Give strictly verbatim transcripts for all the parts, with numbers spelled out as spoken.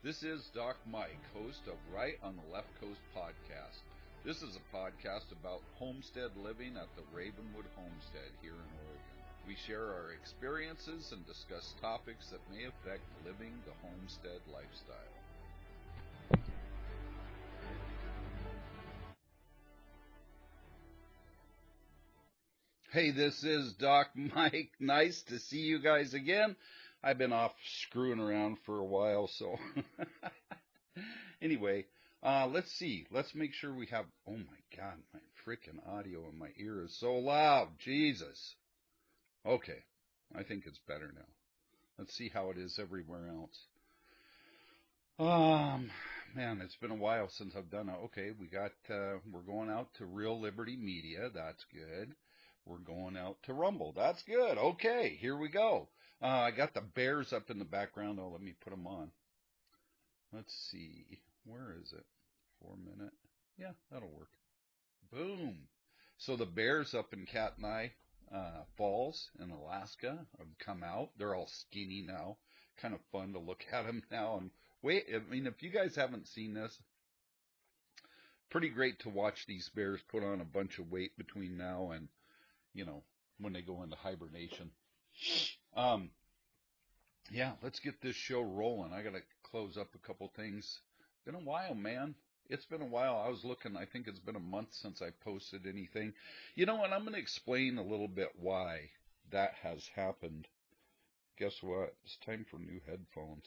This is Doc Mike, host of Right on the Left Coast podcast. This is a podcast about homestead living at the Ravenwood Homestead here in Oregon. We share our experiences and discuss topics that may affect living the homestead lifestyle. Hey, this is Doc Mike. Nice to see you guys again. I've been off screwing around for a while, so anyway, uh, let's see. Let's make sure we have, oh my God, my freaking audio in my ear is so loud. Jesus. Okay, I think it's better now. Let's see how it is everywhere else. Um, man, it's been a while since I've done it. Okay, we got, uh, we're going out to Real Liberty Media. That's good. We're going out to Rumble. That's good. Okay, here we go. Uh, I got the bears up in the background. Oh, let me put them on. Let's see. Where is it? Four minute. Yeah, that'll work. Boom. So the bears up in Katmai uh, Falls in Alaska have come out. They're all skinny now. Kind of fun to look at them now. And wait, I mean, if you guys haven't seen this, pretty great to watch these bears put on a bunch of weight between now and, you know, when they go into hibernation. Um, yeah, let's get this show rolling. I got to close up a couple things. Been a while, man. It's been a while. I was looking, I think it's been a month since I posted anything. You know, and I'm going to explain a little bit why that has happened. Guess what? It's time for new headphones.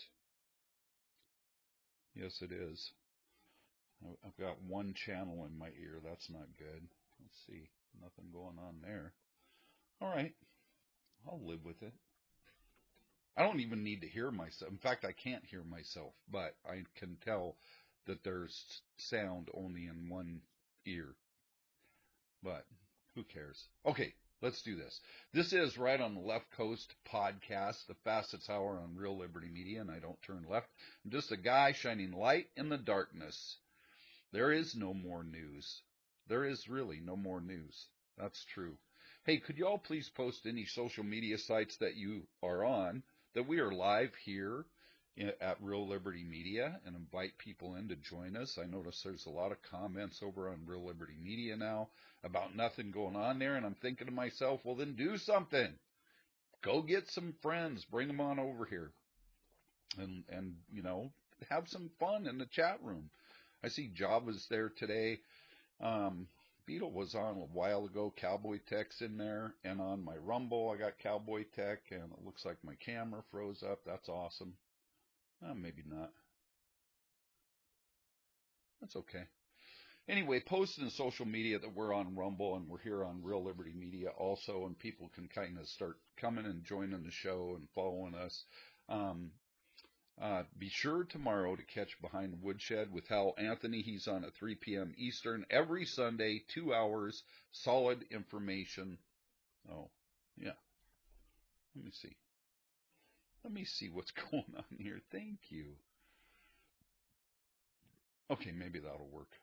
Yes, it is. I've got one channel in my ear. That's not good. Let's see. Nothing going on there. All right. I'll live with it. I don't even need to hear myself. In fact, I can't hear myself, but I can tell that there's sound only in one ear. But who cares? Okay, let's do this. This is Right on the Left Coast podcast, the fastest hour on Real Liberty Media, and I don't turn left. I'm just a guy shining light in the darkness. There is no more news. There is really no more news. That's true. Hey, could you all please post any social media sites that you are on, that we are live here at Real Liberty Media, and invite people in to join us. I notice there's a lot of comments over on Real Liberty Media now about nothing going on there, and I'm thinking to myself, well, then do something. Go get some friends, bring them on over here, and, and you know, have some fun in the chat room. I see Java's there today. Um, Beetle was on a while ago, Cowboy Tech's in there, and on my Rumble I got Cowboy Tech, and it looks like my camera froze up. That's awesome. Uh, maybe not. That's okay. Anyway, post in social media that we're on Rumble and we're here on Real Liberty Media also, and people can kind of start coming and joining the show and following us. Um, Uh, be sure tomorrow to catch Behind the Woodshed with Hal Anthony. He's on at three p.m. Eastern every Sunday, two hours, solid information. Oh, yeah. Let me see. Let me see what's going on here. Thank you. Okay, maybe that'll work.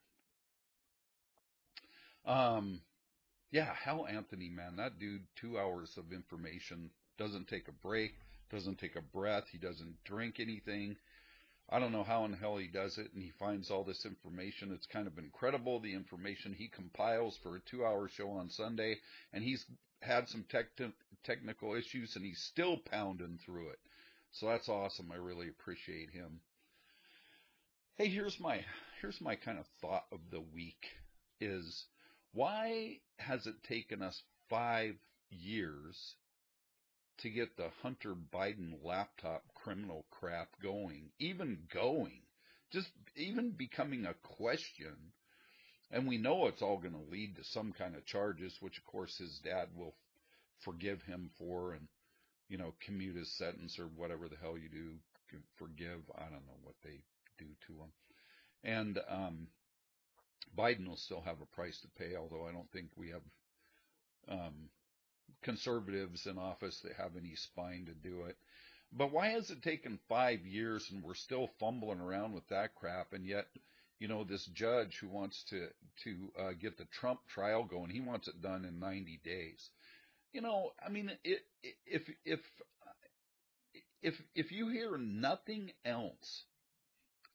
Um, yeah, Hal Anthony, man, that dude, two hours of information, doesn't take a break, doesn't take a breath, he doesn't drink anything. I don't know how in hell he does it, and he finds all this information. It's kind of incredible, the information he compiles for a two-hour show on Sunday, and he's had some tech technical issues, and he's still pounding through it. So that's awesome. I really appreciate him. Hey, here's my here's my kind of thought of the week is, why has it taken us five years to get the Hunter Biden laptop criminal crap going, even going, just even becoming a question? And we know it's all going to lead to some kind of charges, which of course his dad will forgive him for, and, you know, commute his sentence or whatever the hell you do, forgive. I don't know what they do to him. And um, Biden will still have a price to pay, although I don't think we have um, conservatives in office that have any spine to do it. But why has it taken five years and we're still fumbling around with that crap? And yet, you know, this judge who wants to to uh, get the Trump trial going, he wants it done in ninety days. You know, I mean, it, if if if if you hear nothing else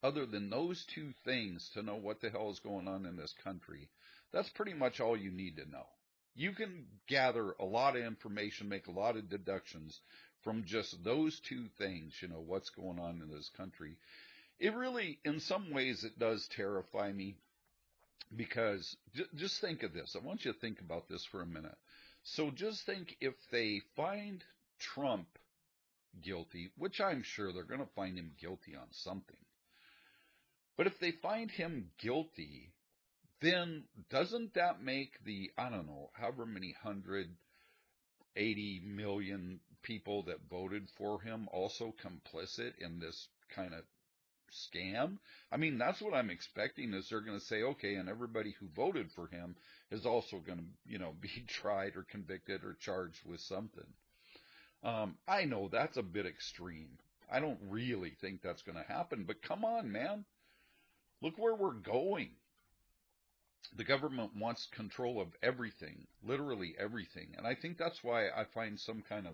other than those two things to know what the hell is going on in this country, that's pretty much all you need to know. You can gather a lot of information, make a lot of deductions from just those two things, you know, what's going on in this country. It really, in some ways, it does terrify me because j- just think of this. I want you to think about this for a minute. So just think if they find Trump guilty, which I'm sure they're going to find him guilty on something. But if they find him guilty, then doesn't that make the, I don't know, however many hundred eighty million people that voted for him also complicit in this kind of scam? I mean, that's what I'm expecting is they're going to say, okay, and everybody who voted for him is also going to, you know, be tried or convicted or charged with something. Um, I know that's a bit extreme. I don't really think that's going to happen, but come on, man. Look where we're going. The government wants control of everything, literally everything. And I think that's why I find some kind of,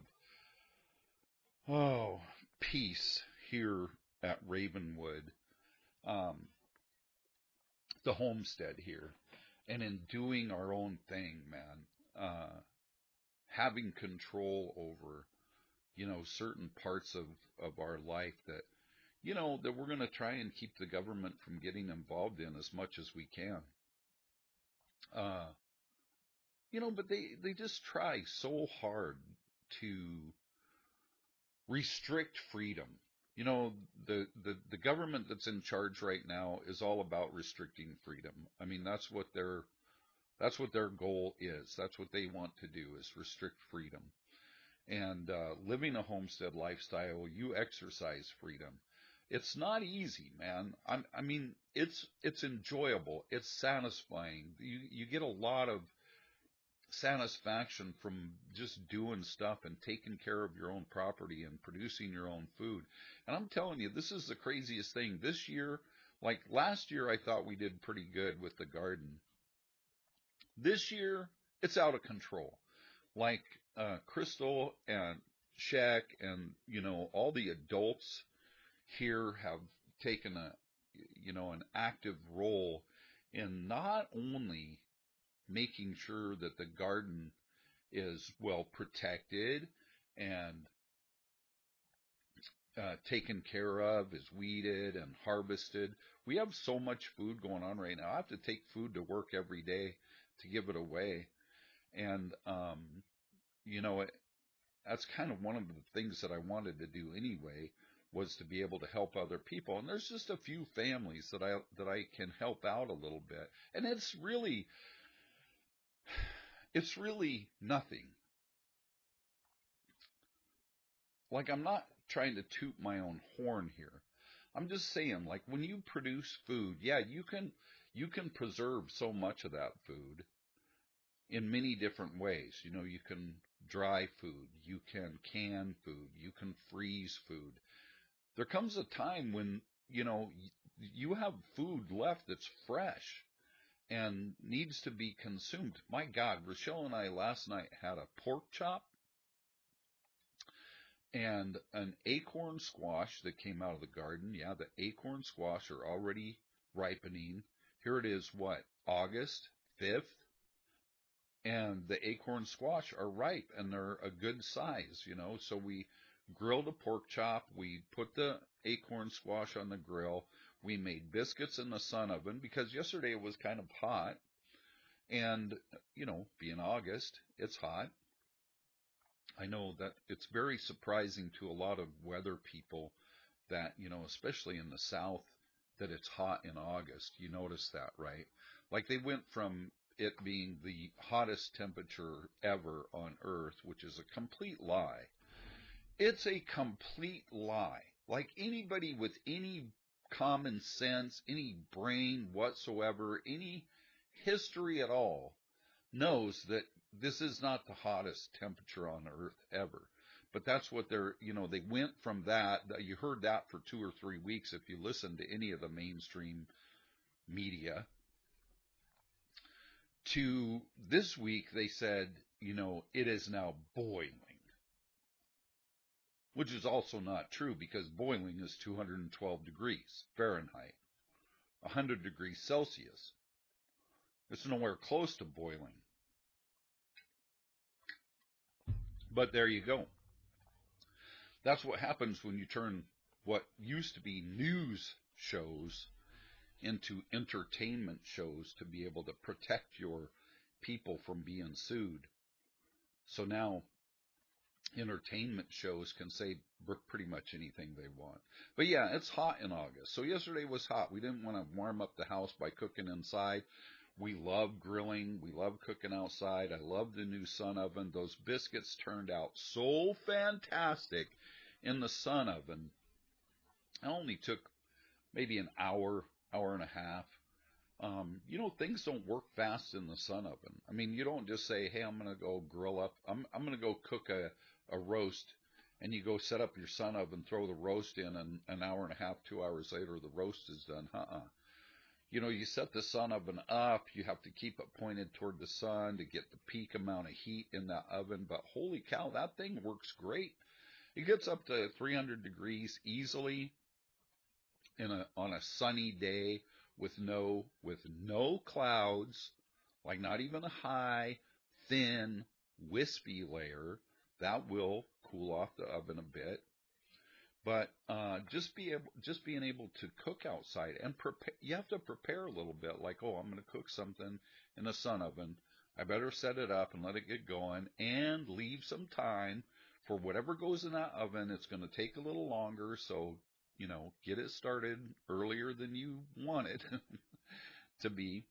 oh, peace here at Ravenwood, um, the homestead here, and in doing our own thing, man, uh, having control over, you know, certain parts of, of our life that, you know, that we're going to try and keep the government from getting involved in as much as we can. Uh, you know, but they, they just try so hard to restrict freedom. You know, the, the, the government that's in charge right now is all about restricting freedom. I mean, that's what their, that's what their goal is. That's what they want to do is restrict freedom. And, uh, living a homestead lifestyle, you exercise freedom. It's not easy, man. I'm, I mean, it's, it's enjoyable. It's satisfying. You, you get a lot of satisfaction from just doing stuff and taking care of your own property and producing your own food. And I'm telling you, this is the craziest thing. This year, like last year, I thought we did pretty good with the garden. This year, it's out of control. Like, uh, Crystal and Shaq and, you know, all the adults here have taken a, you know, an active role in not only making sure that the garden is well protected and uh, taken care of, is weeded and harvested. We have so much food going on right now. I have to take food to work every day to give it away. And, um, you know, it, that's kind of one of the things that I wanted to do anyway, was to be able to help other people. And there's just a few families that I, that I can help out a little bit. And it's really, it's really nothing. Like, I'm not trying to toot my own horn here. I'm just saying, like, when you produce food, yeah, you can, you can preserve so much of that food in many different ways. You know, you can dry food, you can can food, you can freeze food. There comes a time when, you know, you have food left that's fresh and needs to be consumed. My God, Rochelle and I last night had a pork chop and an acorn squash that came out of the garden. Yeah, the acorn squash are already ripening. Here it is, what, August fifth? And the acorn squash are ripe and they're a good size, you know. So we grilled a pork chop. We put the acorn squash on the grill. We made biscuits in the sun oven because yesterday it was kind of hot. And, you know, being August, it's hot. I know that it's very surprising to a lot of weather people that, you know, especially in the South, that it's hot in August. You notice that, right? Like they went from it being the hottest temperature ever on Earth, which is a complete lie. It's a complete lie. Like anybody with any common sense, any brain whatsoever, any history at all knows that this is not the hottest temperature on Earth ever. But that's what they're, you know, they went from that, you heard that for two or three weeks if you listen to any of the mainstream media, to this week they said, you know, it is now boiling. which is also not true because boiling is two hundred twelve degrees Fahrenheit, one hundred degrees Celsius. It's nowhere close to boiling. But there you go. That's what happens when you turn what used to be news shows into entertainment shows to be able to protect your people from being sued. So now entertainment shows can say pretty much anything they want. But yeah, it's hot in August. So yesterday was hot. We didn't want to warm up the house by cooking inside. We love grilling. We love cooking outside. I love the new Sun Oven. Those biscuits turned out so fantastic in the Sun Oven. It only took maybe an hour, hour and a half. Um, you know, things don't work fast in the Sun Oven. I mean, you don't just say, hey, I'm going to go grill up. I'm, I'm going to go cook a, a roast, and you go set up your Sun Oven, throw the roast in, and an hour and a half, two hours later, the roast is done. Uh-uh. You know, you set the Sun Oven up. You have to keep it pointed toward the sun to get the peak amount of heat in that oven. But holy cow, that thing works great. It gets up to three hundred degrees easily in a on a sunny day with no with no clouds, like not even a high, thin, wispy layer. That will cool off the oven a bit. But uh, just be able, just being able to cook outside and prepare. You have to prepare a little bit. Like, oh, I'm going to cook something in a Sun Oven. I better set it up and let it get going, and leave some time for whatever goes in that oven. It's going to take a little longer, so you know, get it started earlier than you want it to be,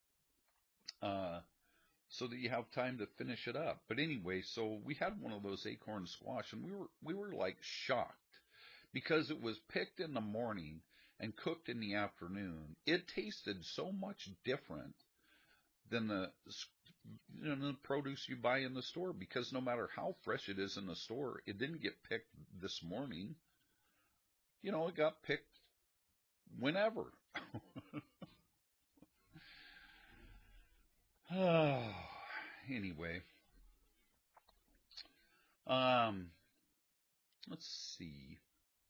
uh, so that you have time to finish it up. But anyway, so we had one of those acorn squash, and we were we were like shocked. Because it was picked in the morning and cooked in the afternoon, it tasted so much different than the, you know, the produce you buy in the store. Because no matter how fresh it is in the store, it didn't get picked this morning. You know, it got picked whenever. Oh, anyway, um, let's see.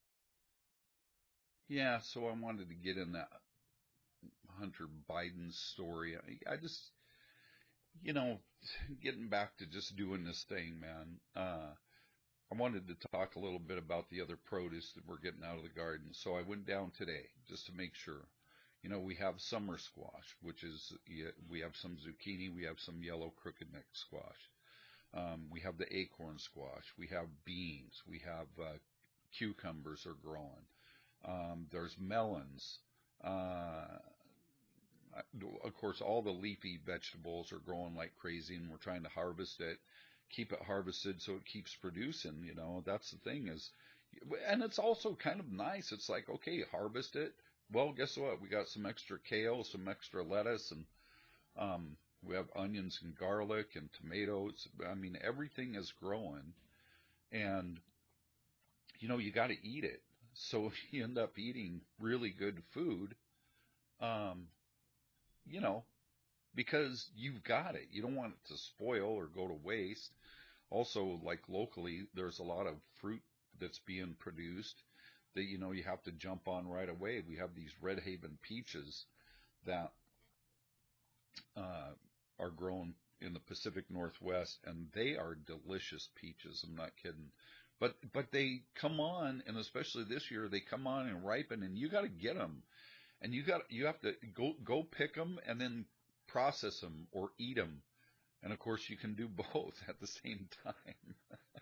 Yeah, so I wanted to get in that Hunter Biden story. I, I just, you know, getting back to just doing this thing, man. Uh, I wanted to talk a little bit about the other produce that we're getting out of the garden. So I went down today just to make sure. You know, we have summer squash, which is, we have some zucchini, we have some yellow crooked neck squash. Um, we have the acorn squash, we have beans, we have uh, cucumbers are growing. Um, there's melons. Uh, of course, all the leafy vegetables are growing like crazy, and we're trying to harvest it, keep it harvested so it keeps producing. You know, that's the thing is, and it's also kind of nice. It's like, okay, harvest it. Well, guess what? We got some extra kale, some extra lettuce, and um, we have onions and garlic and tomatoes. I mean, everything is growing, and you know, you got to eat it. So you end up eating really good food, um, you know, because you've got it. You don't want it to spoil or go to waste. Also, like locally, there's a lot of fruit that's being produced that, you know, you have to jump on right away. We have these Red Haven peaches that uh, are grown in the Pacific Northwest, and they are delicious peaches. I'm not kidding. But but they come on, and especially this year, they come on and ripen, and you got to get them, and you got you have to go go pick them and then process them or eat them, and of course you can do both at the same time.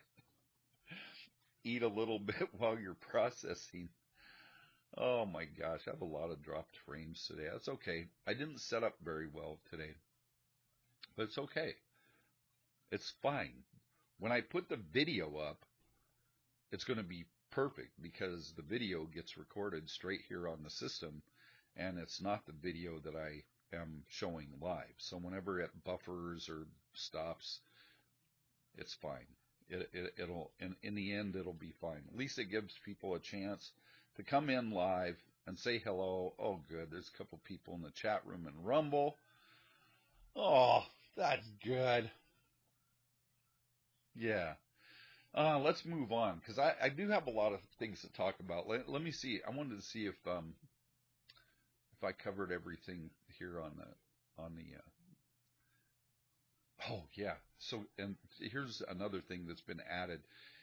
Eat a little bit while you're processing. Oh my gosh, I have a lot of dropped frames today. That's okay. I didn't set up very well today, but it's okay. It's fine. When I put the video up, it's going to be perfect because the video gets recorded straight here on the system, and it's not the video that I am showing live. So whenever it buffers or stops, it's fine. It, it, it'll, in, in the end, it'll be fine. At least it gives people a chance to come in live and say hello. Oh, good. There's a couple people in the chat room and Rumble. Oh, that's good. Yeah. Uh, let's move on because I, I do have a lot of things to talk about. Let, let me see. I wanted to see if um if I covered everything here on the on the. Uh, oh yeah. So and here's another thing that's been added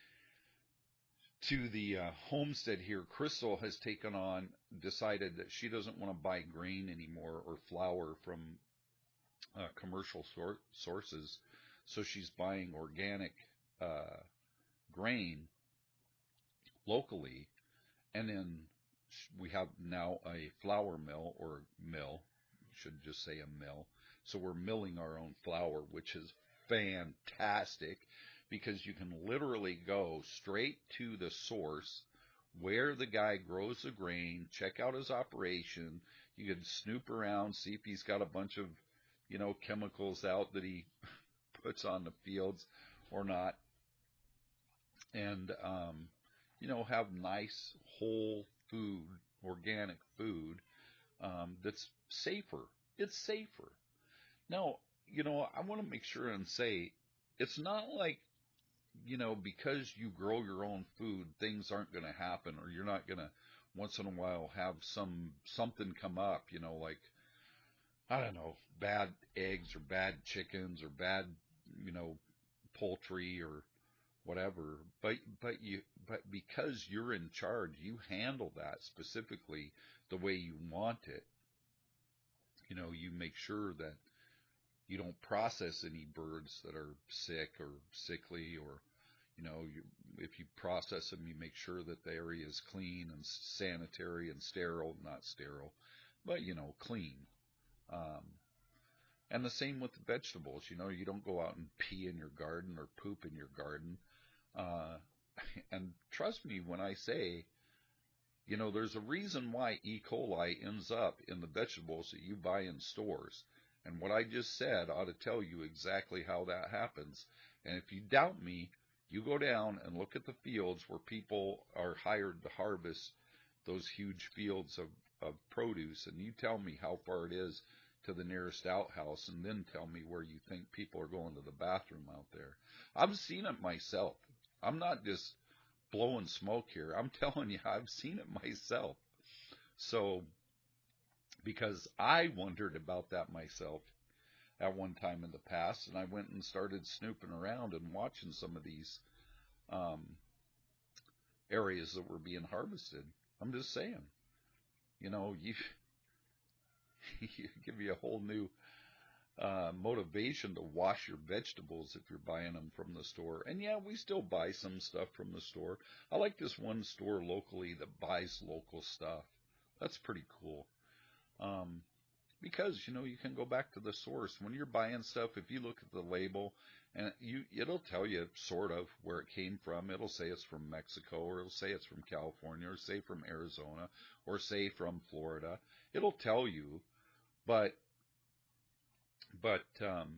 to the uh, homestead here. Crystal has taken on decided that she doesn't want to buy grain anymore or flour from uh, commercial sor- sources, so she's buying organic uh, grain locally, and then we have now a flour mill or mill, should just say a mill. So we're milling our own flour, which is fantastic because you can literally go straight to the source where the guy grows the grain, check out his operation. You can snoop around, see if he's got a bunch of, you know, chemicals out that he puts on the fields or not. And, um, you know, have nice whole food, organic food, um, that's safer. It's safer. Now, you know, I want to make sure and say it's not like, you know, because you grow your own food, things aren't going to happen, or you're not going to once in a while have some something come up, you know, like I don't know, bad eggs or bad chickens or bad, you know, poultry or whatever. But but you but because you're in charge, you handle that specifically the way you want it. You know, you make sure that you don't process any birds that are sick or sickly, or you know, you, if you process them, you make sure that the area is clean and sanitary and sterile, not sterile, but you know, clean. Um, and the same with the vegetables. You know, you don't go out and pee in your garden or poop in your garden. Uh, and trust me when I say, you know, there's a reason why E. coli ends up in the vegetables that you buy in stores. And what I just said ought to tell you exactly how that happens. And if you doubt me, you go down and look at the fields where people are hired to harvest those huge fields of, of produce, and you tell me how far it is to the nearest outhouse, and then tell me where you think people are going to the bathroom out there. I've seen it myself. I'm not just blowing smoke here. I'm telling you, I've seen it myself. So, because I wondered about that myself at one time in the past, and I went and started snooping around and watching some of these um, areas that were being harvested. I'm just saying, you know, you, you give you a whole new uh, motivation to wash your vegetables if you're buying them from the store. And yeah, we still buy some stuff from the store. I like this one store locally that buys local stuff. That's pretty cool. Um, because, you know, you can go back to the source. When you're buying stuff, if you look at the label, and you, it'll tell you sort of where it came from. It'll say it's from Mexico, or it'll say it's from California, or say from Arizona, or say from Florida. It'll tell you, but But um,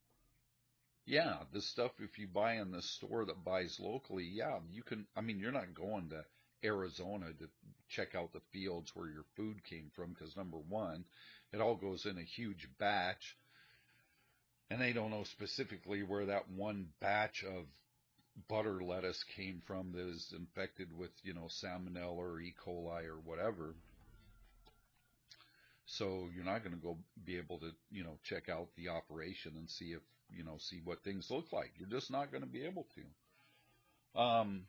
yeah, the stuff if you buy in the store that buys locally, yeah, you can. I mean, you're not going to Arizona to check out the fields where your food came from because number one, it all goes in a huge batch, and they don't know specifically where that one batch of butter lettuce came from that is infected with, you know, salmonella or E. coli or whatever. So you're not going to go be able to, you know, check out the operation and see if, you know, see what things look like. You're just not going to be able to. Um,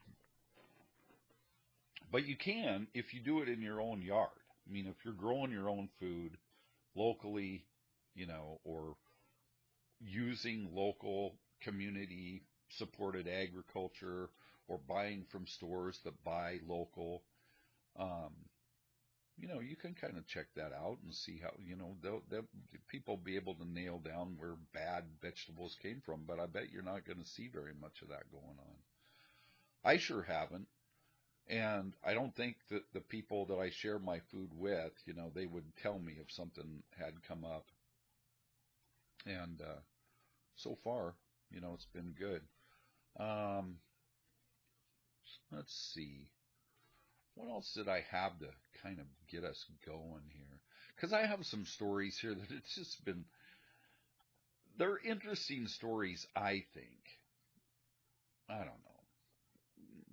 but you can if you do it in your own yard. I mean, if you're growing your own food locally, you know, or using local community supported agriculture, or buying from stores that buy local, um, you know, you can kind of check that out and see how, you know, they'll, they'll, people be able to nail down where bad vegetables came from, but I bet you're not going to see very much of that going on. I sure haven't. And I don't think that the people that I share my food with, you know, they would tell me if something had come up. And uh, so far, you know, it's been good. Um, let's see. What else did I have to kind of get us going here? Because I have some stories here that it's just been, they're interesting stories, I think. I don't know.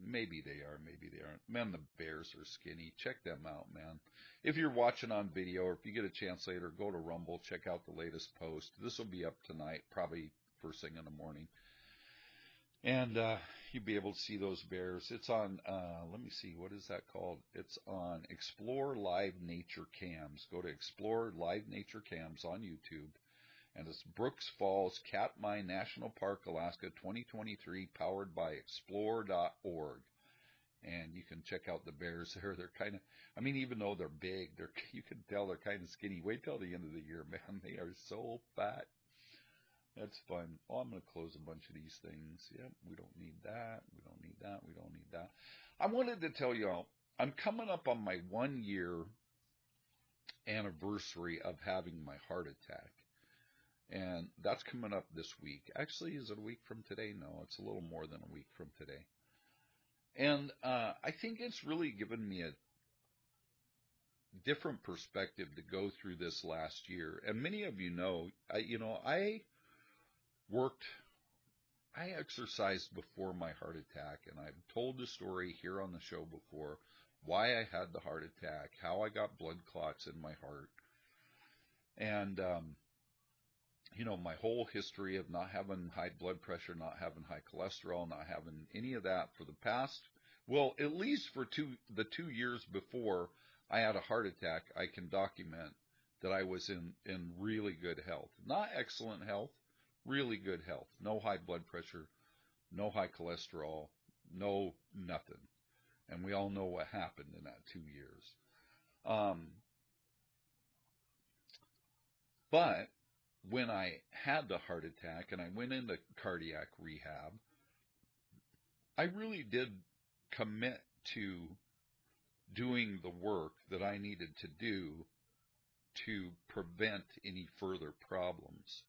maybe they are, maybe they aren't. Man, the Bears are skinny. Check them out, man. If you're watching on video, or if you get a chance later, go to Rumble, check out the latest post. This will be up tonight, probably first thing in the morning. And uh, you'll be able to see those bears. It's on, uh, let me see, what is that called? It's on Explore Live Nature Cams. Go to Explore Live Nature Cams on YouTube. And it's Brooks Falls Katmai National Park, Alaska, twenty twenty-three, powered by explore dot org. And you can check out the bears there. They're kind of, I mean, even though they're big, they're, you can tell they're kind of skinny. Wait till the end of the year, man. They are so fat. That's fun. Oh, I'm going to close a bunch of these things. Yep, we don't need that. We don't need that. We don't need that. I wanted to tell you all, I'm coming up on my one year anniversary of having my heart attack. And that's coming up this week. Actually, is it a week from today? No, it's a little more than a week from today. And uh, I think it's really given me a different perspective to go through this last year. And many of you know, I, you know, I worked, I exercised before my heart attack, and I've told the story here on the show before, why I had the heart attack, how I got blood clots in my heart, and, um, you know, my whole history of not having high blood pressure, not having high cholesterol, not having any of that for the past, well, at least for two, the two years before I had a heart attack, I can document that I was in, in really good health. Not excellent health, really good health. No high blood pressure, no high cholesterol, no nothing. And we all know what happened in that two years. Um, but when I had the heart attack and I went into cardiac rehab, I really did commit to doing the work that I needed to do to prevent any further problems.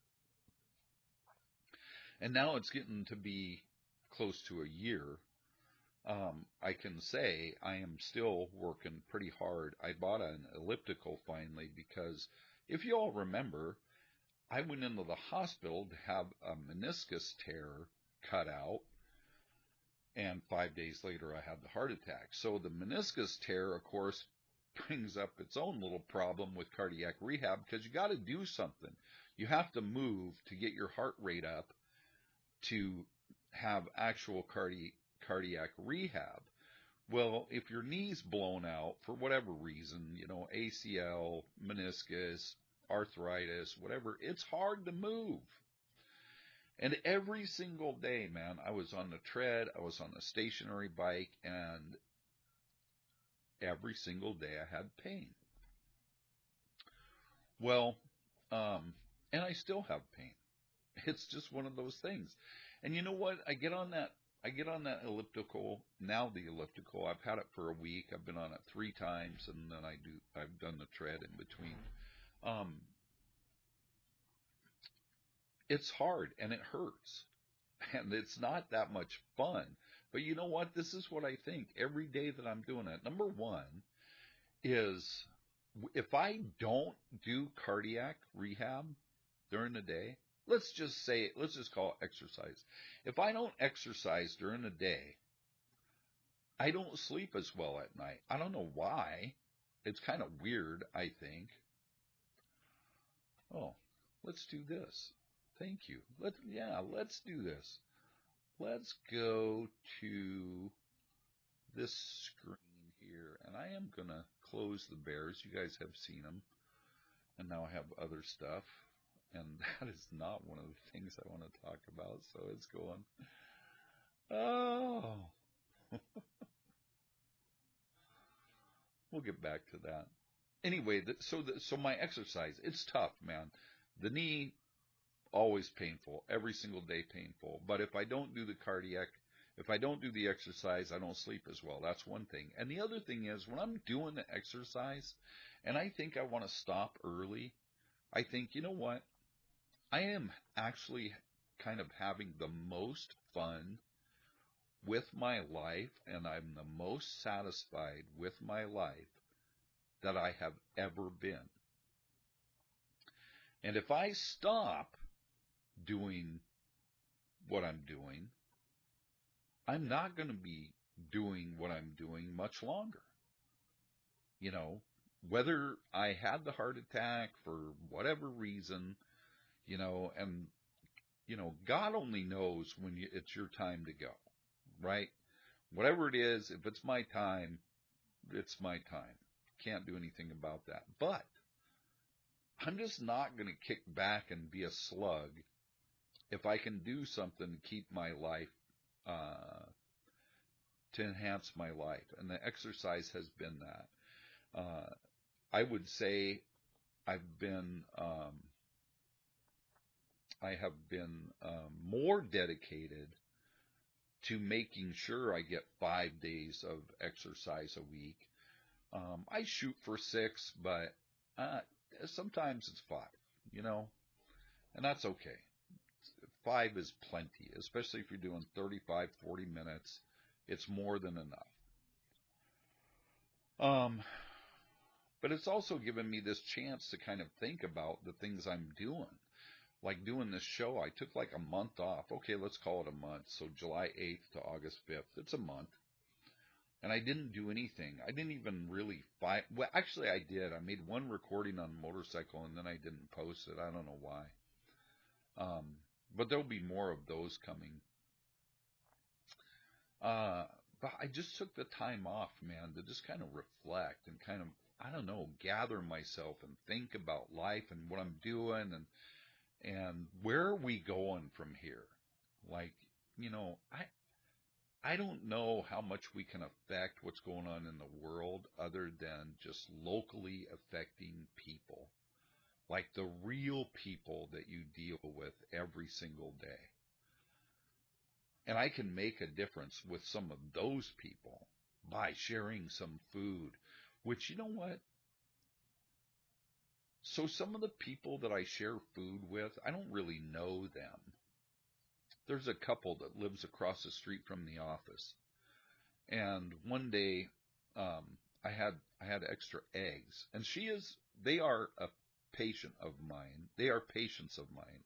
And now it's getting to be close to a year. Um, I can say I am still working pretty hard. I bought an elliptical finally because if you all remember, I went into the hospital to have a meniscus tear cut out, and five days later I had the heart attack. So the meniscus tear, of course, brings up its own little problem with cardiac rehab because you got to do something. You have to move to get your heart rate up to have actual cardi- cardiac rehab. Well, if your knee's blown out for whatever reason, you know, A C L, meniscus, arthritis, whatever, it's hard to move. And every single day, man, I was on the tread, I was on the stationary bike, and every single day I had pain. Well, um, and I still have pain. It's just one of those things. And you know what? I get on that, I get on that elliptical, now the elliptical, I've had it for a week, I've been on it three times, and then I do, I've done the tread in between. Um, it's hard and it hurts and it's not that much fun. But you know what? This is what I think every day that I'm doing it. Number one is if I don't do cardiac rehab during the day, let's just say, let's just call it exercise. If I don't exercise during the day, I don't sleep as well at night. I don't know why. It's kind of weird, I think. Oh, let's do this. Thank you. Let, yeah, let's do this. Let's go to this screen here, and I am going to close the bears. You guys have seen them, and now I have other stuff, and that is not one of the things I want to talk about, so it's going, oh. We'll get back to that. Anyway, the, so the, so my exercise, it's tough, man. The knee, always painful, every single day painful. But if I don't do the cardiac, if I don't do the exercise, I don't sleep as well. That's one thing. And the other thing is when I'm doing the exercise and I think I want to stop early, I think, you know what? I am actually kind of having the most fun with my life, and I'm the most satisfied with my life that I have ever been. And if I stop doing what I'm doing, I'm not going to be doing what I'm doing much longer. You know, whether I had the heart attack for whatever reason, you know, and, you know, God only knows when you, it's your time to go, right? Whatever it is, if it's my time, it's my time. Can't do anything about that. But I'm just not going to kick back and be a slug if I can do something to keep my life, uh, to enhance my life. And the exercise has been that. Uh, I would say I've been, um, I have been um, more dedicated to making sure I get five days of exercise a week. Um, I shoot for six, but uh, sometimes it's five, you know, and that's okay. Five is plenty, especially if you're doing thirty-five, forty minutes. It's more than enough. Um, but it's also given me this chance to kind of think about the things I'm doing. Like doing this show, I took like a month off. Okay, let's call it a month. So July eighth to August fifth. It's a month. And I didn't do anything. I didn't even really fight. Well, actually, I did. I made one recording on a motorcycle, and then I didn't post it. I don't know why. Um, but there'll be more of those coming. Uh, but I just took the time off, man, to just kind of reflect and kind of, I don't know, gather myself and think about life and what I'm doing and and where are we going from here? Like, you know, I I don't know how much we can affect what's going on in the world other than just locally affecting people, like the real people that you deal with every single day. And I can make a difference with some of those people by sharing some food, which, you know what? So some of the people that I share food with, I don't really know them. There's a couple that lives across the street from the office. And one day, um, I had, I had extra eggs, and she is, they are a patient of mine. They are patients of mine.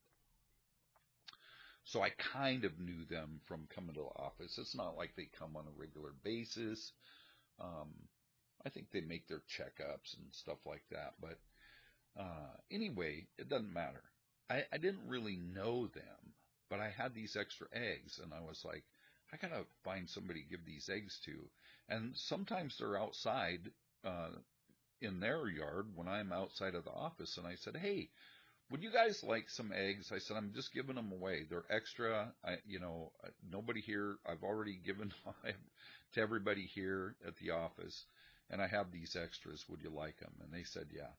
So I kind of knew them from coming to the office. It's not like they come on a regular basis. Um, I think they make their checkups and stuff like that. But uh, anyway, it doesn't matter. I, I didn't really know them, but I had these extra eggs, and I was like, I gotta find somebody to give these eggs to. And sometimes they're outside uh, in their yard when I'm outside of the office, and I said, hey, would you guys like some eggs? I said, I'm just giving them away. They're extra. I, you know, nobody here. I've already given to everybody here at the office, and I have these extras. Would you like them? And they said, yeah.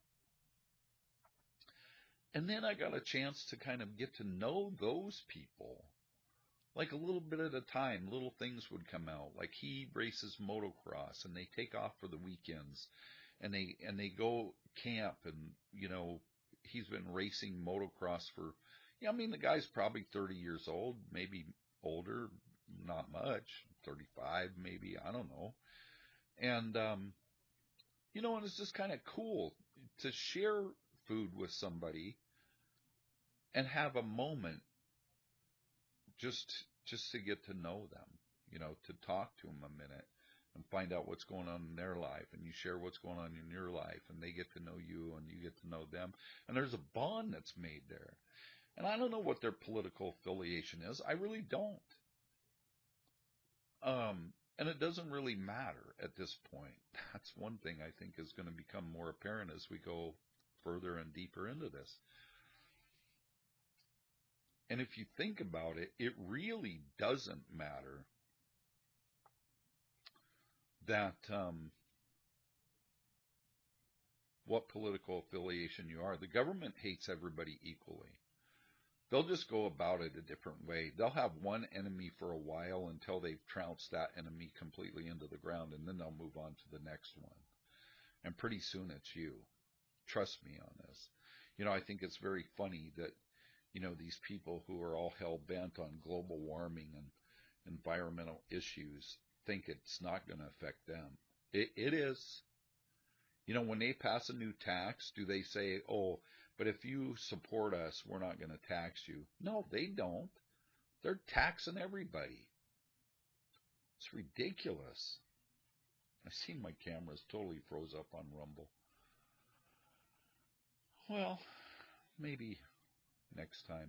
And then I got a chance to kind of get to know those people. Like a little bit at a time, little things would come out. Like he races motocross, and they take off for the weekends, and they and they go camp, and you know, he's been racing motocross for, yeah, I mean, the guy's probably thirty years old, maybe older, not much, thirty-five maybe, I don't know. And, um, you know, and it's just kind of cool to share food with somebody and have a moment just, just to get to know them, you know, to talk to them a minute and find out what's going on in their life, and you share what's going on in your life, and they get to know you and you get to know them. And there's a bond that's made there. And I don't know what their political affiliation is. I really don't. Um, and it doesn't really matter at this point. That's one thing I think is going to become more apparent as we go further and deeper into this. And if you think about it, it really doesn't matter that um, what political affiliation you are. The government hates everybody equally. They'll just go about it a different way. They'll have one enemy for a while until they've trounced that enemy completely into the ground, and then they'll move on to the next one. And pretty soon it's you. Trust me on this. You know, I think it's very funny that, you know, these people who are all hell-bent on global warming and environmental issues think it's not going to affect them. It, it is. You know, when they pass a new tax, do they say, oh, but if you support us, we're not going to tax you? No, they don't. They're taxing everybody. It's ridiculous. I see my camera's totally froze up on Rumble. Well, maybe next time.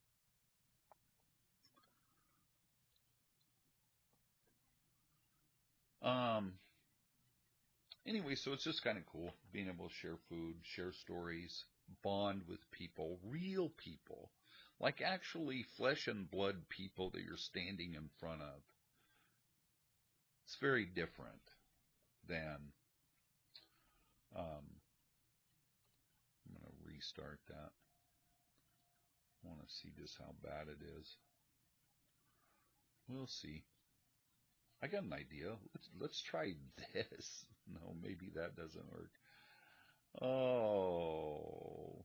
Um, anyway, so it's just kind of cool being able to share food, share stories, bond with people, real people, like actually flesh and blood people that you're standing in front of. It's very different than, um, I'm going to restart that. I want to see just how bad it is. We'll see. I got an idea. Let's let's try this. No, maybe that doesn't work. Oh,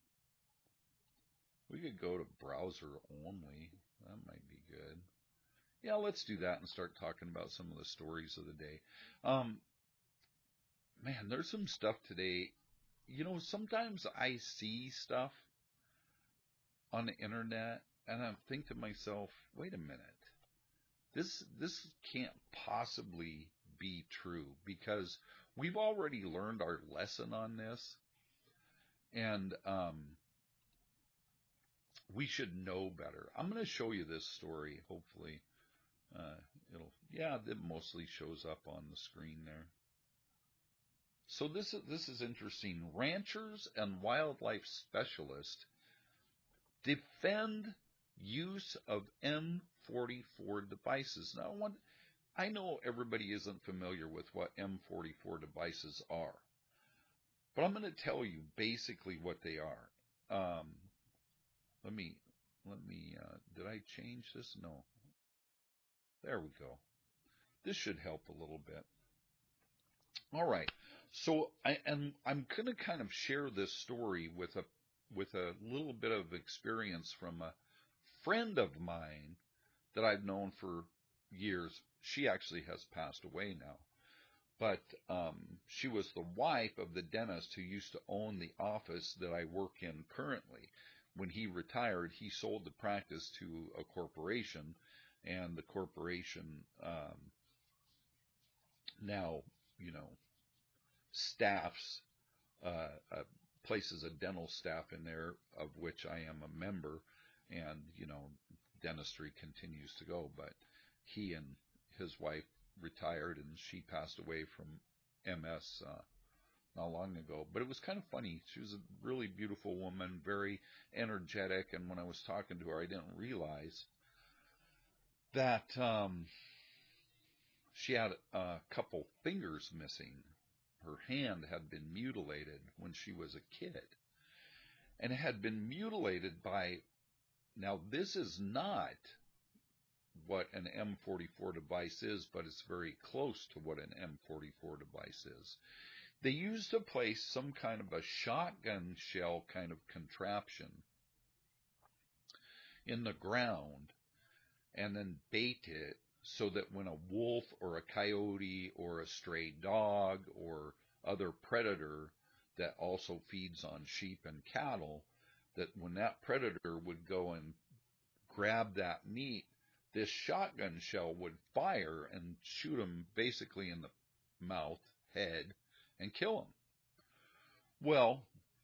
we could go to browser only. That might be good. Yeah, let's do that and start talking about some of the stories of the day. Um, man, there's some stuff today. You know, sometimes I see stuff on the internet and I think to myself, wait a minute. This this can't possibly be true because we've already learned our lesson on this, and um, we should know better. I'm going to show you this story. Hopefully, uh, it'll yeah, it mostly shows up on the screen there. So this is this is interesting. Ranchers and wildlife specialists defend use of M forty-four devices. Now, one, I know everybody isn't familiar with what M forty-four devices are, but I'm going to tell you basically what they are. Um, let me, let me, uh, did I change this? No. There we go. This should help a little bit. All right. So I, and I'm going to kind of share this story with a, with a little bit of experience from a friend of mine that I've known for years. She actually has passed away now, but um, she was the wife of the dentist who used to own the office that I work in currently. When he retired, he sold the practice to a corporation, and the corporation um, now, you know, staffs, uh, uh, places a dental staff in there, of which I am a member, and, you know, dentistry continues to go, but he and his wife retired and she passed away from M S uh, not long ago. But it was kind of funny. She was a really beautiful woman, very energetic, and when I was talking to her, I didn't realize that um, she had a couple fingers missing. Her hand had been mutilated when she was a kid, and it had been mutilated by, now this is not what an M forty-four device is, but it's very close to what an M forty-four device is. They used to place some kind of a shotgun shell kind of contraption in the ground and then bait it so that when a wolf or a coyote or a stray dog or other predator that also feeds on sheep and cattle, that when that predator would go and grab that meat, this shotgun shell would fire and shoot him basically in the mouth, head, and kill him. Well,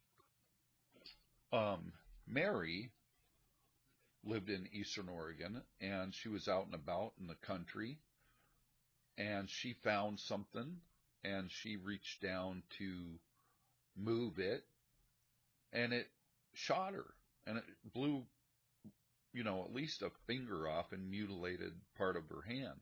um, Mary lived in Eastern Oregon, and she was out and about in the country, and she found something, and she reached down to move it, and it shot her, and it blew, you know, at least a finger off and mutilated part of her hand.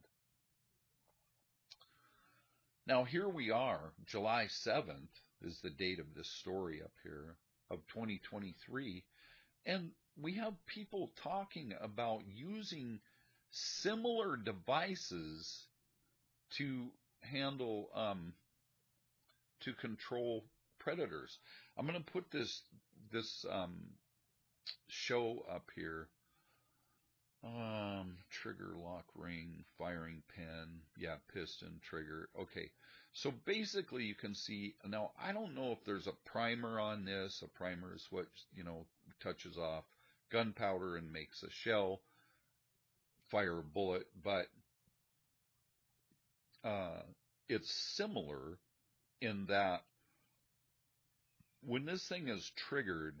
Now, here we are, July seventh is the date of this story up here, of twenty twenty-three, and we have people talking about using similar devices to handle, um, to control predators. I'm going to put this, this, um, show up here. Um, trigger, lock, ring, firing pin, yeah, piston, trigger. Okay, so basically you can see, now I don't know if there's a primer on this. A primer is what, you know, touches off gunpowder and makes a shell, fire a bullet, but uh, it's similar in that when this thing is triggered,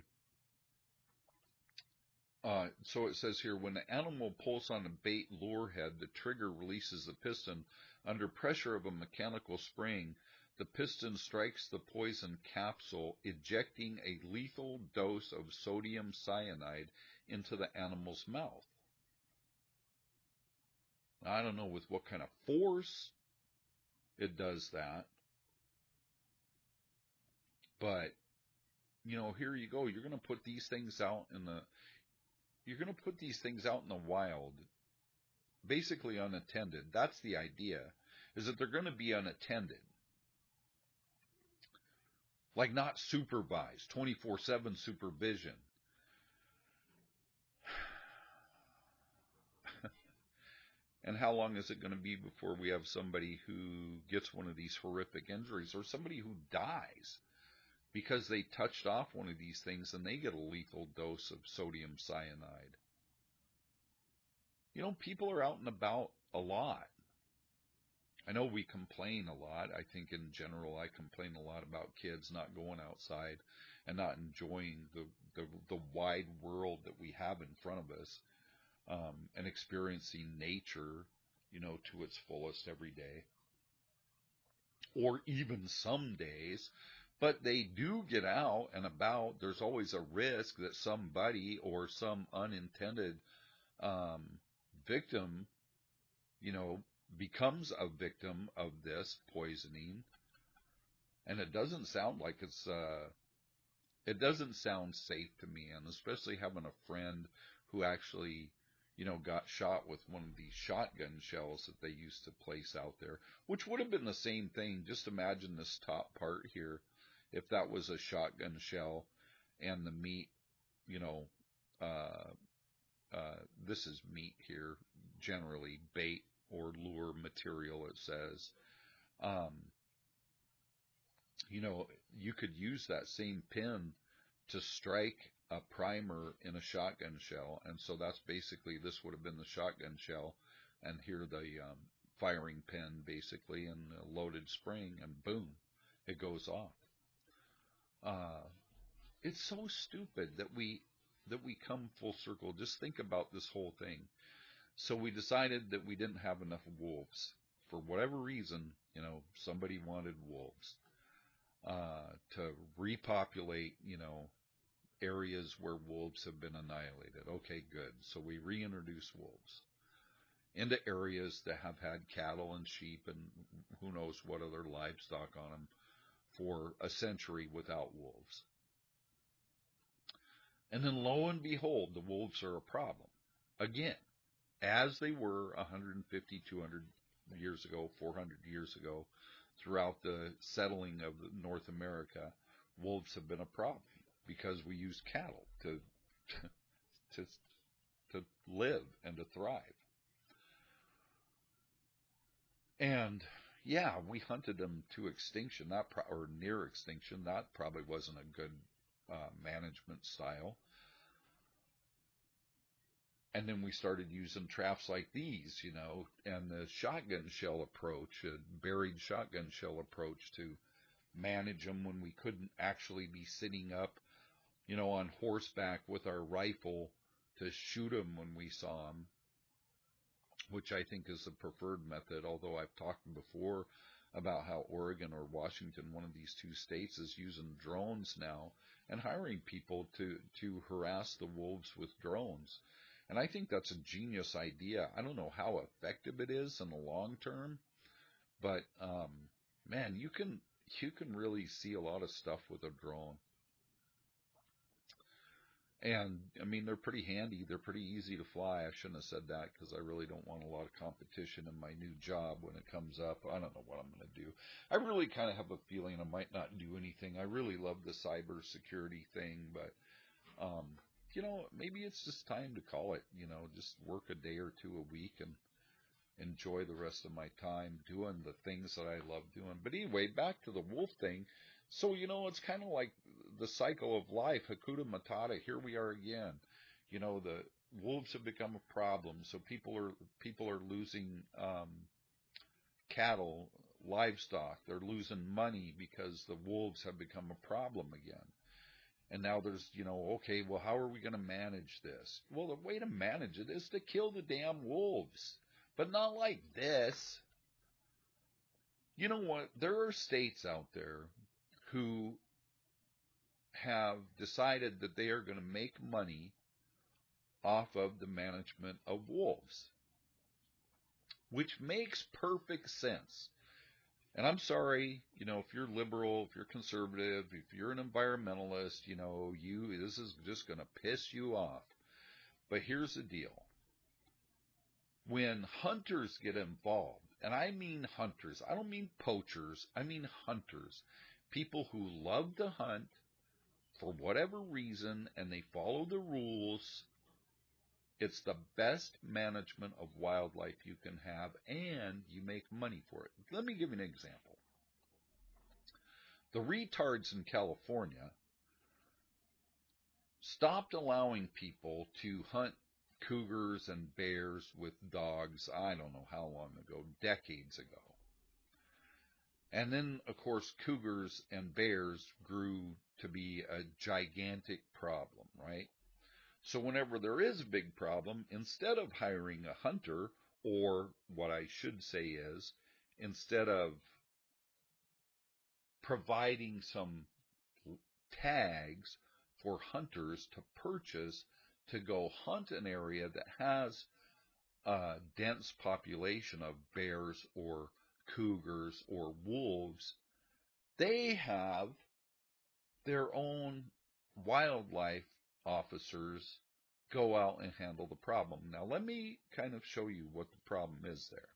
uh, so it says here, when the animal pulls on a bait lure head, the trigger releases the piston. Under pressure of a mechanical spring, the piston strikes the poison capsule, ejecting a lethal dose of sodium cyanide into the animal's mouth. I don't know with what kind of force it does that, but, you know, here you go. You're going to put these things out in the, you're going to put these things out in the wild, basically unattended. That's the idea, is that they're going to be unattended. Like not supervised, twenty-four seven supervision. And how long is it going to be before we have somebody who gets one of these horrific injuries, or somebody who dies because they touched off one of these things and they get a lethal dose of sodium cyanide? You know, people are out and about a lot. I know we complain a lot. I think in general I complain a lot about kids not going outside and not enjoying the, the, the wide world that we have in front of us, um, and experiencing nature, you know, to its fullest every day, or even some days. But they do get out and about. There's always a risk that somebody or some unintended um, victim, you know, becomes a victim of this poisoning. And it doesn't sound like it's, uh, it doesn't sound safe to me. And especially having a friend who actually, you know, got shot with one of these shotgun shells that they used to place out there, which would have been the same thing. Just imagine this top part here, if that was a shotgun shell and the meat, you know, uh, uh, this is meat here, generally bait or lure material, it says. Um, you know, you could use that same pin to strike a primer in a shotgun shell. And so that's basically, this would have been the shotgun shell, and here the um, firing pin basically, and a loaded spring, and boom, it goes off. Uh, it's so stupid that we, that we come full circle. Just think about this whole thing. So we decided that we didn't have enough wolves. For whatever reason, you know, somebody wanted wolves uh, to repopulate, you know, areas where wolves have been annihilated. Okay, good. So we reintroduce wolves into areas that have had cattle and sheep and who knows what other livestock on them for a century without wolves. And then lo and behold, the wolves are a problem again, as they were one hundred fifty, two hundred years ago, four hundred years ago. Throughout the settling of North America, wolves have been a problem because we use cattle to, to, to live and to thrive. And yeah, we hunted them to extinction, not pro- or near extinction. That probably wasn't a good uh, management style. And then we started using traps like these, you know, and the shotgun shell approach, a buried shotgun shell approach to manage them when we couldn't actually be sitting up, you know, on horseback with our rifle to shoot them when we saw them, which I think is the preferred method. Although I've talked before about how Oregon or Washington, one of these two states, is using drones now and hiring people to, to harass the wolves with drones. And I think that's a genius idea. I don't know how effective it is in the long term, but um, man, you can you can really see a lot of stuff with a drone. And I mean, they're pretty handy. They're pretty easy to fly. I shouldn't have said that because I really don't want a lot of competition in my new job when it comes up. I don't know what I'm going to do. I really kind of have a feeling I might not do anything. I really love the cybersecurity thing, but um, you know, maybe it's just time to call it, you know, just work a day or two a week and enjoy the rest of my time doing the things that I love doing. But anyway, back to the wolf thing. So, you know, it's kind of like the cycle of life. Hakuna Matata, here we are again. You know, the wolves have become a problem. So people are, people are losing, um, cattle, livestock. They're losing money because the wolves have become a problem again. And now there's, you know, okay, well, how are we going to manage this? Well, the way to manage it is to kill the damn wolves, but not like this. You know what? There are states out there who have decided that they are going to make money off of the management of wolves, which makes perfect sense. And I'm sorry, you know, if you're liberal, if you're conservative, if you're an environmentalist, you know, you, this is just going to piss you off. But here's the deal. When hunters get involved, and I mean hunters, I don't mean poachers, I mean hunters, people who love to hunt for whatever reason and they follow the rules, it's the best management of wildlife you can have, and you make money for it. Let me give you an example. The retards in California stopped allowing people to hunt cougars and bears with dogs, I don't know how long ago, decades ago. And then, of course, cougars and bears grew to be a gigantic problem, right? So whenever there is a big problem, instead of hiring a hunter, or what I should say is, instead of providing some tags for hunters to purchase to go hunt an area that has a dense population of bears or cougars or wolves, they have their own wildlife officers go out and handle the problem. Now, let me kind of show you what the problem is there.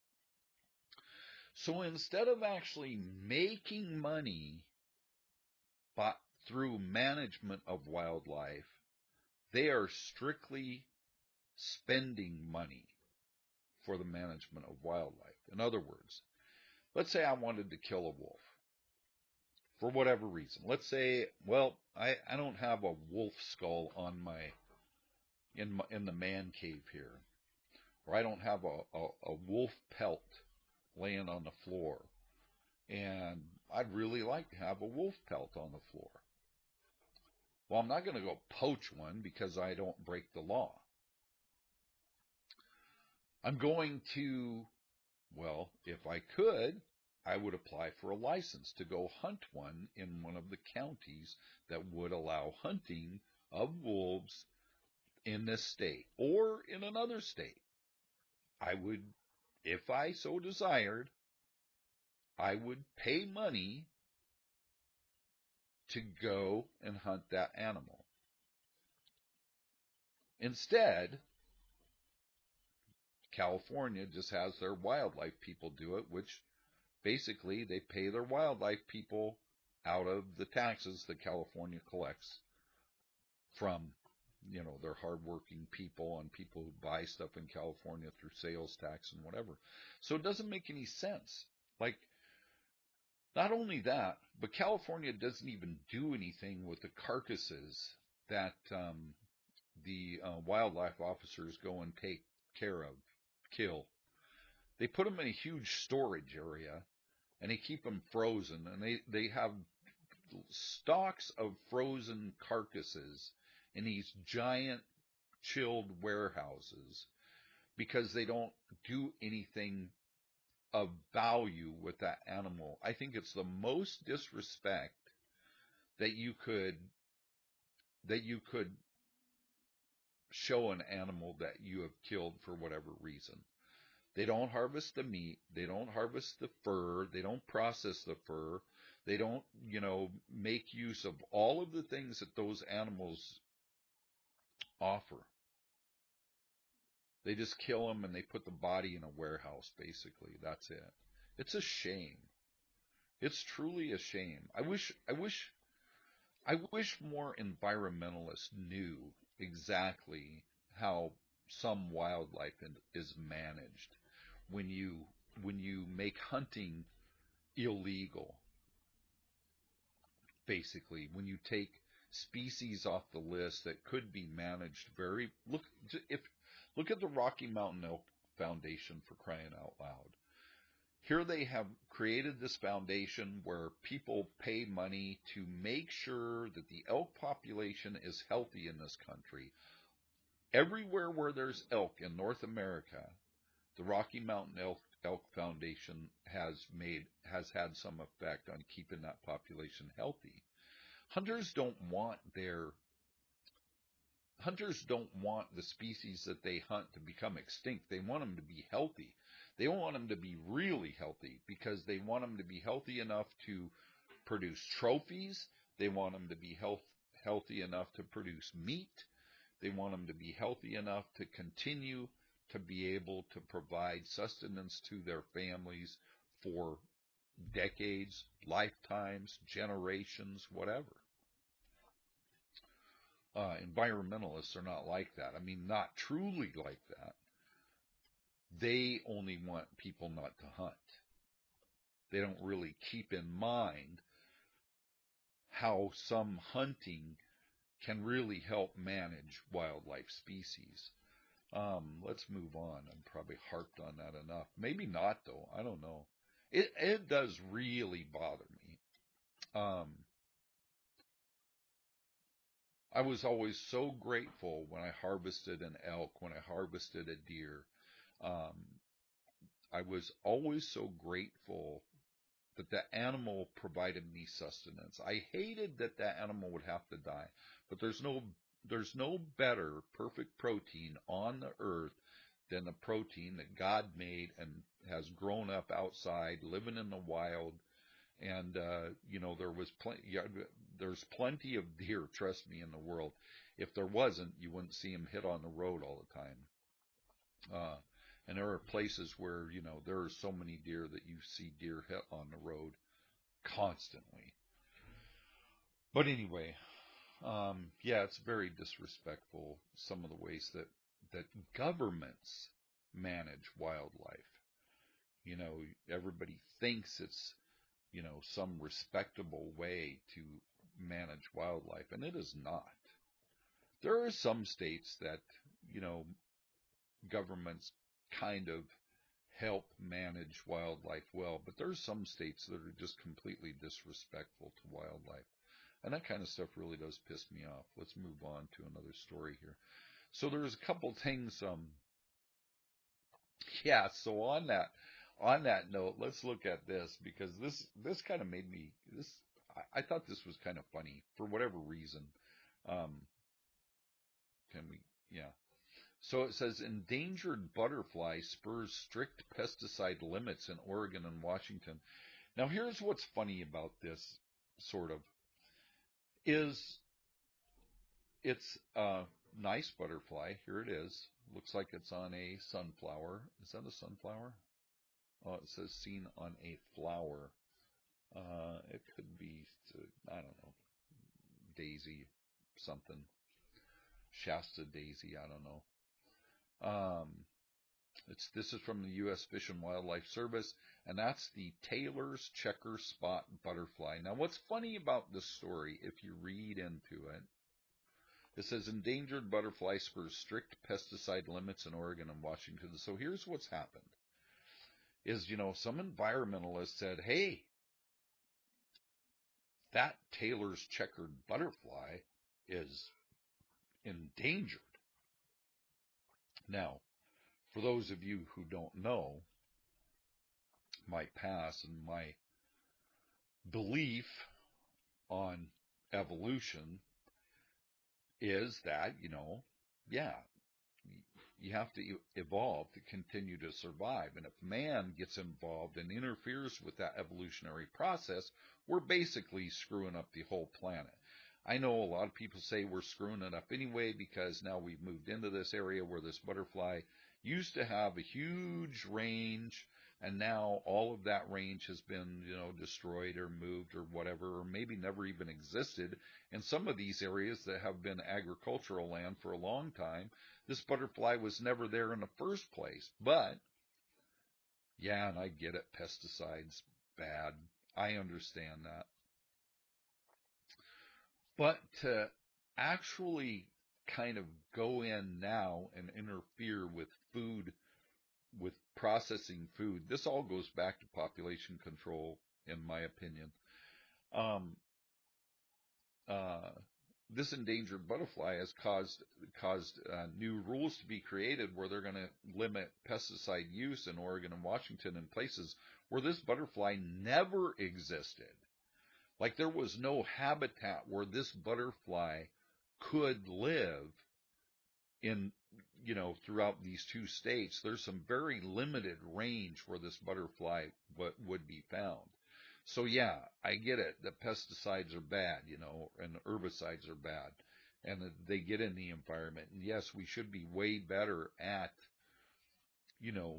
So instead of actually making money but through management of wildlife, they are strictly spending money for the management of wildlife. In other words, let's say I wanted to kill a wolf. For whatever reason. Let's say, well, I, I don't have a wolf skull on my, in my, in the man cave here. Or I don't have a, a, a wolf pelt laying on the floor. And I'd really like to have a wolf pelt on the floor. Well, I'm not going to go poach one because I don't break the law. I'm going to, well, if I could, I would apply for a license to go hunt one in one of the counties that would allow hunting of wolves in this state or in another state. I would, if I so desired, I would pay money to go and hunt that animal. Instead, California just has their wildlife people do it, which basically, they pay their wildlife people out of the taxes that California collects from, you know, their hardworking people and people who buy stuff in California through sales tax and whatever. So it doesn't make any sense. Like, not only that, but California doesn't even do anything with the carcasses that um, the uh, wildlife officers go and take care of, kill. They put them in a huge storage area, and they keep them frozen, and they, they have stocks of frozen carcasses in these giant chilled warehouses because they don't do anything of value with that animal. I think it's the most disrespect that you could that you could show an animal that you have killed for whatever reason. They don't harvest the meat. They don't harvest the fur. They don't process the fur. They don't, you know, make use of all of the things that those animals offer. They just kill them and they put the body in a warehouse, basically. That's it. It's a shame. It's truly a shame. I wish, I wish, I wish more environmentalists knew exactly how some wildlife is managed. When you when you make hunting illegal, basically, when you take species off the list that could be managed very look if look at the Rocky Mountain Elk Foundation, for crying out loud. Here they have created this foundation where people pay money to make sure that the elk population is healthy in this country. Everywhere where there's elk in North America, the Rocky Mountain Elk, Elk Foundation has made has had some effect on keeping that population healthy. Hunters don't want their hunters don't want the species that they hunt to become extinct. They want them to be healthy. They want them to be really healthy because they want them to be healthy enough to produce trophies. They want them to be health, healthy enough to produce meat. They want them to be healthy enough to continue to be able to provide sustenance to their families for decades, lifetimes, generations, whatever. Uh, environmentalists are not like that. I mean, not truly like that. They only want people not to hunt. They don't really keep in mind how some hunting can really help manage wildlife species. Um, let's move on. I've probably harped on that enough. Maybe not, though. I don't know. It it does really bother me. Um, I was always so grateful when I harvested an elk, when I harvested a deer. Um, I was always so grateful that the animal provided me sustenance. I hated that that animal would have to die, but there's no there's no better perfect protein on the earth than the protein that God made and has grown up outside, living in the wild. And uh, you know, there was plenty. Yeah, there's plenty of deer, trust me, in the world. If there wasn't, you wouldn't see them hit on the road all the time. Uh, and there are places where, you know, there are so many deer that you see deer hit on the road constantly. But anyway, um, yeah, it's very disrespectful, some of the ways that, that governments manage wildlife. You know, everybody thinks it's, you know, some respectable way to manage wildlife, and it is not. There are some states that, you know, governments kind of help manage wildlife well, but there's some states that are just completely disrespectful to wildlife. And that kind of stuff really does piss me off. Let's move on to another story here. So there's a couple things, um, yeah, so on that, on that note, let's look at this because this, this kind of made me, this, I, I thought this was kind of funny for whatever reason. Um, can we, yeah. So it says endangered butterfly spurs strict pesticide limits in Oregon and Washington. Now here's what's funny about this, sort of, is it's a nice butterfly. Here it is. Looks like it's on a sunflower. Is that a sunflower? Oh, it says seen on a flower. Uh, it could be, I don't know, daisy something. Shasta daisy, I don't know. Um, it's this is from the U S Fish and Wildlife Service, and that's the Taylor's checker spot butterfly. Now, what's funny about this story, if you read into it, it says endangered butterfly spurs strict pesticide limits in Oregon and Washington. So here's what's happened: is you know some environmentalists said, hey, that Taylor's checkered butterfly is endangered. Now, for those of you who don't know my past and my belief on evolution is that, you know, yeah, you have to evolve to continue to survive. And if man gets involved and interferes with that evolutionary process, we're basically screwing up the whole planet. I know a lot of people say we're screwing it up anyway because now we've moved into this area where this butterfly used to have a huge range, and now all of that range has been, you know, destroyed or moved or whatever, or maybe never even existed. In some of these areas that have been agricultural land for a long time, this butterfly was never there in the first place. But, yeah, and I get it, pesticides, bad. I understand that. But to actually kind of go in now and interfere with food with processing food, this all goes back to population control, in my opinion. Um, uh, this endangered butterfly has caused caused uh, new rules to be created where they're going to limit pesticide use in Oregon and Washington in places where this butterfly never existed. Like there was no habitat where this butterfly could live in, you know, throughout these two states. There's some very limited range where this butterfly w- would be found. So yeah, I get it that pesticides are bad, you know, and herbicides are bad, and that they get in the environment. And yes, we should be way better at, you know,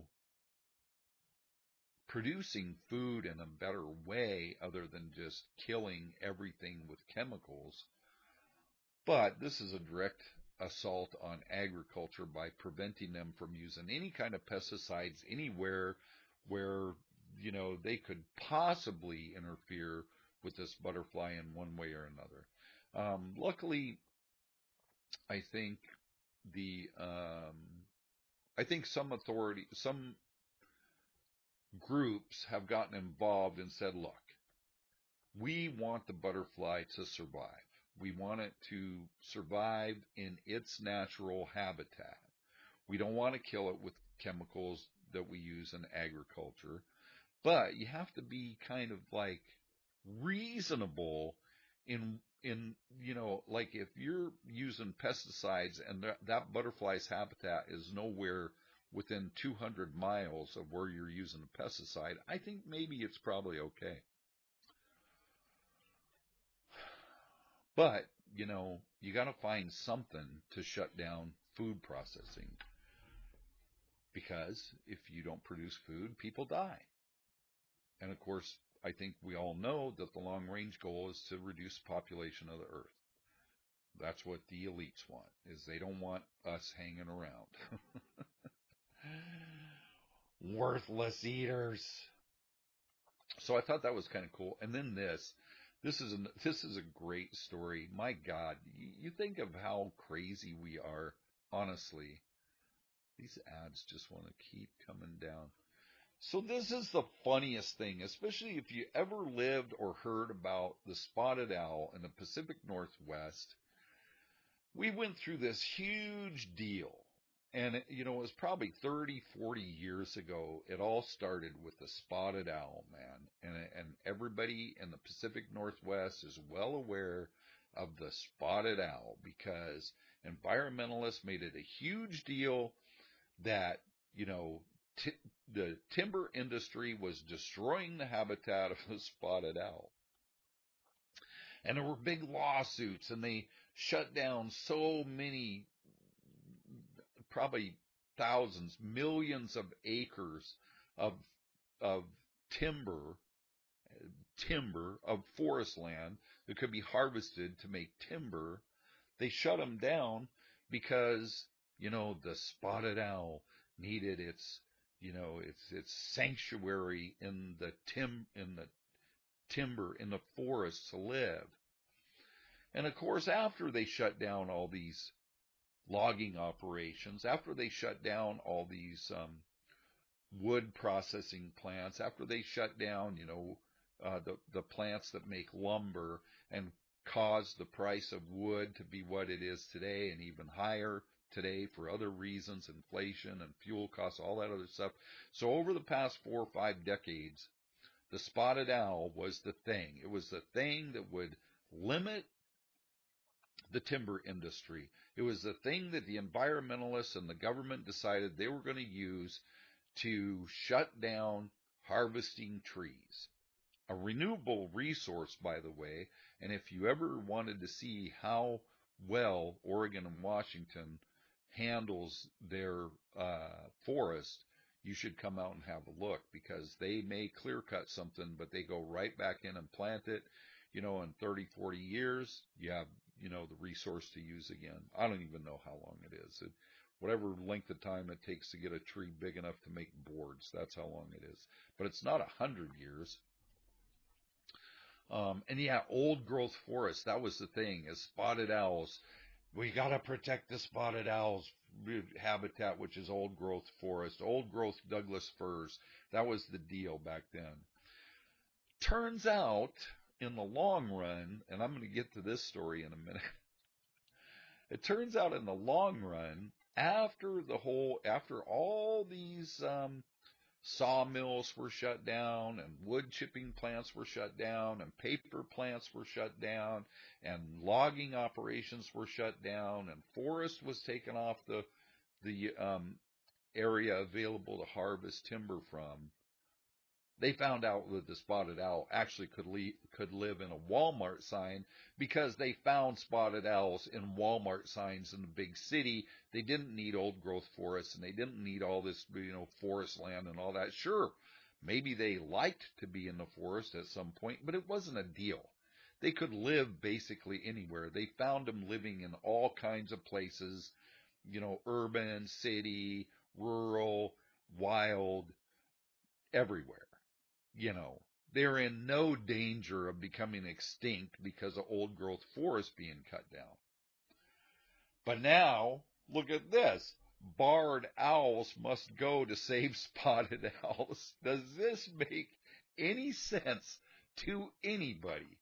producing food in a better way other than just killing everything with chemicals. But this is a direct assault on agriculture by preventing them from using any kind of pesticides anywhere where, you know, they could possibly interfere with this butterfly in one way or another. Um, luckily, I think the um, I think some authority, some groups have gotten involved and said, look, we want the butterfly to survive. We want it to survive in its natural habitat. We don't want to kill it with chemicals that we use in agriculture. But you have to be kind of like reasonable in, in, you know, like if you're using pesticides and that, that butterfly's habitat is nowhere within two hundred miles of where you're using a pesticide, I think maybe it's probably okay. But, you know, you got to find something to shut down food processing, because if you don't produce food, people die. And of course, I think we all know that the long range goal is to reduce population of the earth. That's what the elites want, is they don't want us hanging around. Worthless eaters. So I thought that was kind of cool. And then this, this is an, this is a great story. My God, you, you think of how crazy we are. Honestly, these ads just want to keep coming down. So this is the funniest thing, especially if you ever lived or heard about the spotted owl in the Pacific Northwest. We went through this huge deal. And, it, you know, it was probably thirty, forty years ago. It all started with the spotted owl, man. And, and everybody in the Pacific Northwest is well aware of the spotted owl because environmentalists made it a huge deal that, you know, t- the timber industry was destroying the habitat of the spotted owl. And there were big lawsuits, and they shut down so many, probably thousands, millions of acres of of timber, timber of forest land that could be harvested to make timber. They shut them down because, you know, the spotted owl needed its, you know, its its sanctuary in the tim in the timber in the forest to live. And of course, after they shut down all these logging operations, after they shut down all these um, wood processing plants, after they shut down, you know, uh, the the plants that make lumber and caused the price of wood to be what it is today and even higher today for other reasons, inflation and fuel costs, all that other stuff. So over the past four or five decades, the spotted owl was the thing. It was the thing that would limit the timber industry. It was the thing that the environmentalists and the government decided they were going to use to shut down harvesting trees. A renewable resource, by the way, and if you ever wanted to see how well Oregon and Washington handles their uh, forest, you should come out and have a look, because they may clear cut something, but they go right back in and plant it. You know, in thirty, forty years, you have, you know, the resource to use again. I don't even know how long it is. It, whatever length of time it takes to get a tree big enough to make boards, that's how long it is. But it's not a hundred years. Um, and yeah, old growth forests, that was the thing, is spotted owls. we got to protect the spotted owl's habitat, which is old growth forest, old growth Douglas firs. That was the deal back then. Turns out, in the long run, and I'm going to get to this story in a minute. It turns out in the long run, after the whole, after all these um, sawmills were shut down, and wood chipping plants were shut down, and paper plants were shut down, and logging operations were shut down, and forest was taken off the the um, area available to harvest timber from. They found out that the spotted owl actually could le- could live in a Walmart sign, because they found spotted owls in Walmart signs in the big city. They didn't need old growth forests, and they didn't need all this, you know, forest land and all that. Sure, maybe they liked to be in the forest at some point, but it wasn't a deal. They could live basically anywhere. They found them living in all kinds of places, you know, urban, city, rural, wild, everywhere. You know, they're in no danger of becoming extinct because of old growth forests being cut down. But now, look at this. Barred owls must go to save spotted owls. Does this make any sense to anybody?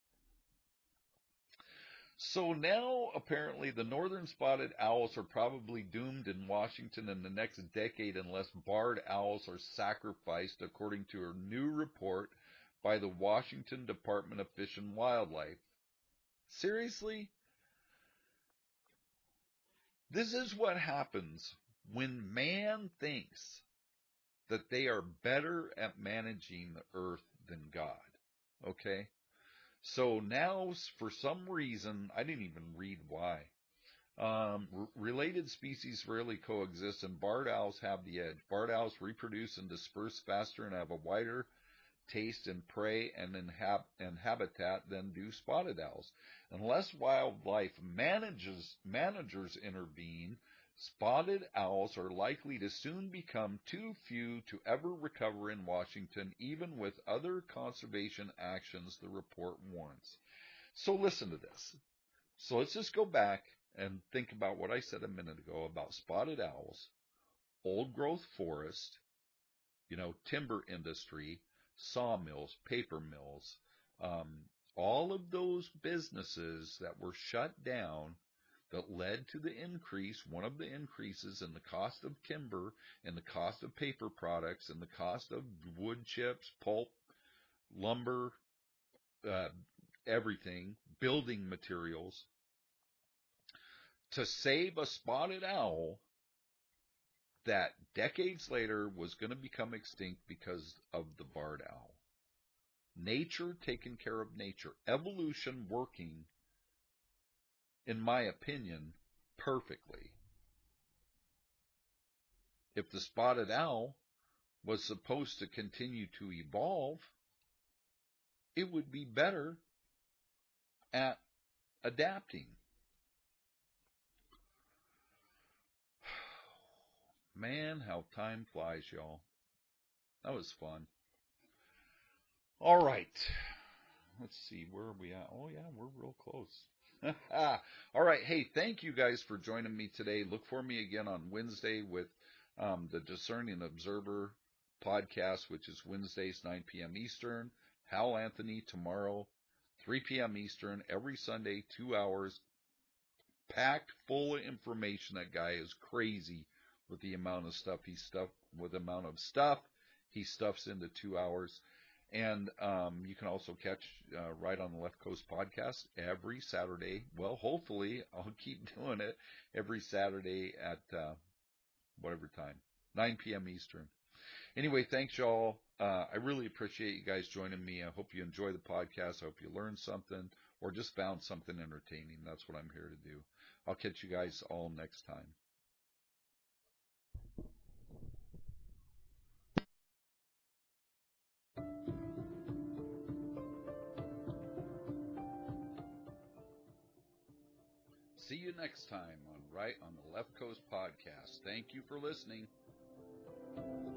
So now, apparently, the northern spotted owls are probably doomed in Washington in the next decade unless barred owls are sacrificed, according to a new report by the Washington Department of Fish and Wildlife. Seriously? This is what happens when man thinks that they are better at managing the earth than God. Okay? So now, for some reason, I didn't even read why, um, r- related species rarely coexist, and barred owls have the edge. Barred owls reproduce and disperse faster and have a wider taste in prey and in, hab- and habitat than do spotted owls. Unless wildlife manages, managers intervene, spotted owls are likely to soon become too few to ever recover in Washington, even with other conservation actions, the report warns. So listen to this. So let's just go back and think about what I said a minute ago about spotted owls, old growth forest, you know, timber industry, sawmills, paper mills, um, all of those businesses that were shut down that led to the increase, one of the increases in the cost of timber and the cost of paper products and the cost of wood chips, pulp, lumber, uh, everything, building materials. To save a spotted owl that decades later was going to become extinct because of the barred owl. Nature taking care of nature. Evolution working, in my opinion, perfectly. If the spotted owl was supposed to continue to evolve, it would be better at adapting. Man, how time flies, y'all. That was fun. All right. Let's see, where are we at? Oh, yeah, we're real close. All right. Hey, thank you guys for joining me today. Look for me again on Wednesday with um, the Discerning Observer podcast, which is Wednesdays, nine p.m. Eastern. Hal Anthony tomorrow, three p.m. Eastern. Every Sunday, two hours. Packed full of information. That guy is crazy with the amount of stuff he stuffed, with the amount of stuff he stuffs into two hours. And um, you can also catch uh, Right on the Left Coast podcast every Saturday. Well, hopefully I'll keep doing it every Saturday at uh, whatever time, nine p.m. Eastern. Anyway, thanks, y'all. Uh, I really appreciate you guys joining me. I hope you enjoy the podcast. I hope you learned something or just found something entertaining. That's what I'm here to do. I'll catch you guys all next time. See you next time on Right on the Left Coast podcast. Thank you for listening.